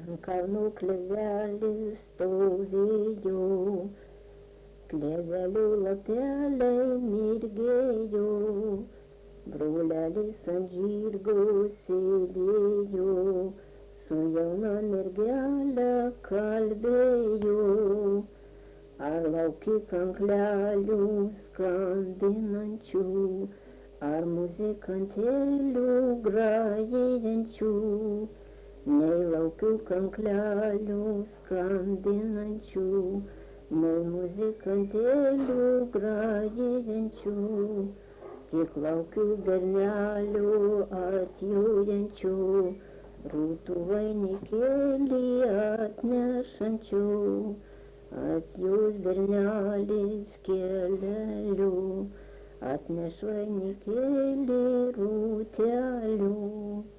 Ant kalnų klevelis stovėjo, klevelių lapeliai mirgėjo, brolelis ant žirgo sėdėjo, su jauna mergelė kalbėjo. Ar lauki kanklelių skambinančių, ar muzikantėlių grajejančių? Nei laukiu kanklelių skambinančių, nei muzikantėlių grajejančių, tik laukiu bernelių atjojančių, rūtų vainikėlį atnešančių. Atjos bernelis kelelių, atneš vainikėlį rūtelių.